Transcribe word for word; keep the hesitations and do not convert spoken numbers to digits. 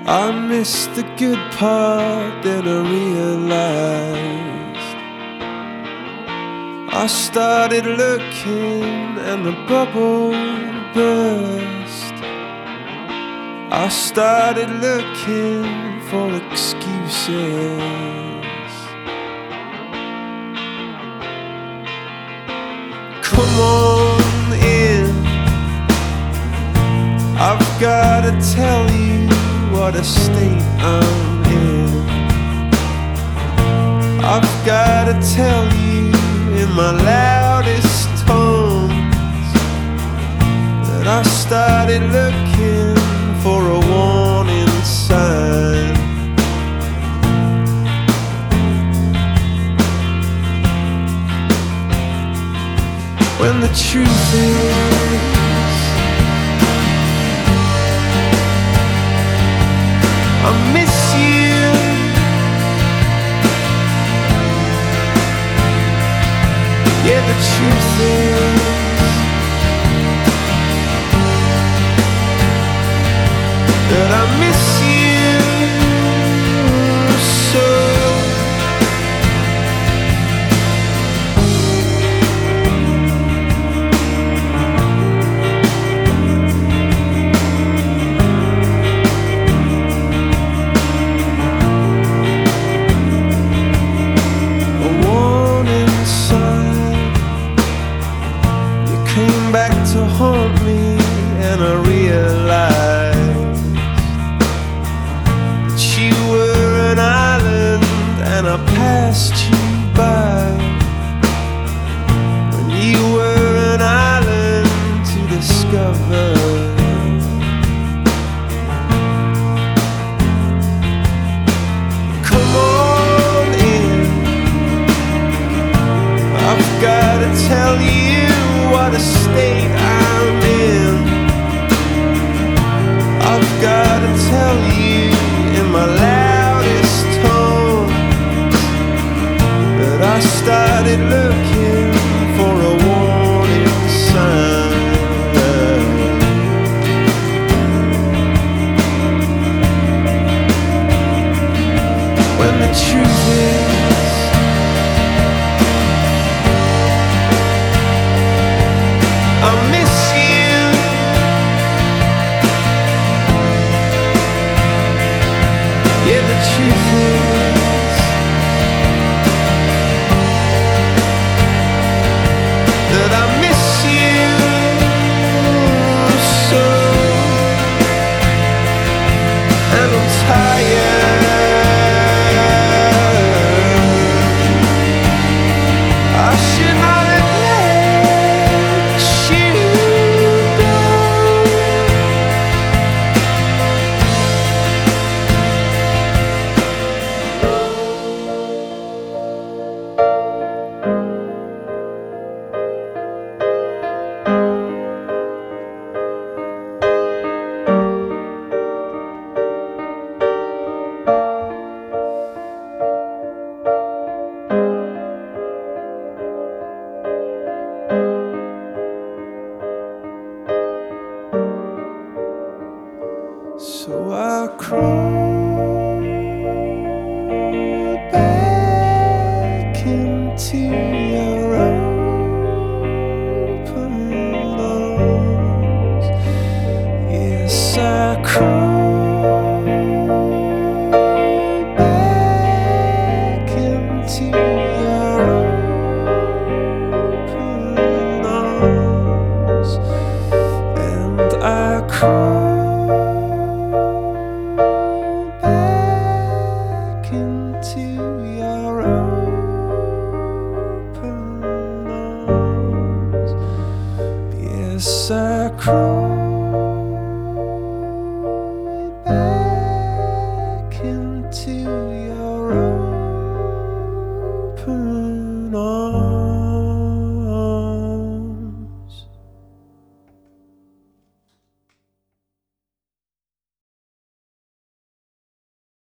I missed the good part, then I realized I started looking and the bubble burst. I started looking for excuses. Come on in, I've gotta tell you what a state I'm in. I've gotta tell you in my loudest tones that I started looking for a warning sign. When the truth is, I miss you. Yeah, the truth is, that I miss you so. Came back to haunt me, and I realized that you were an island and I passed you by when you were an island to discover. Come on in, I've gotta tell you what a state I'm in. I've gotta tell you in my loudest tones that I started looking for a warning sign. When the truth is, I miss you. Yeah, the truth is that I miss you so, and I'm tired. I should not have let you go. So I crawl back into your open arms. Yes, I crawl back into your open arms, and I crawl into your open arms. Yes, I crawl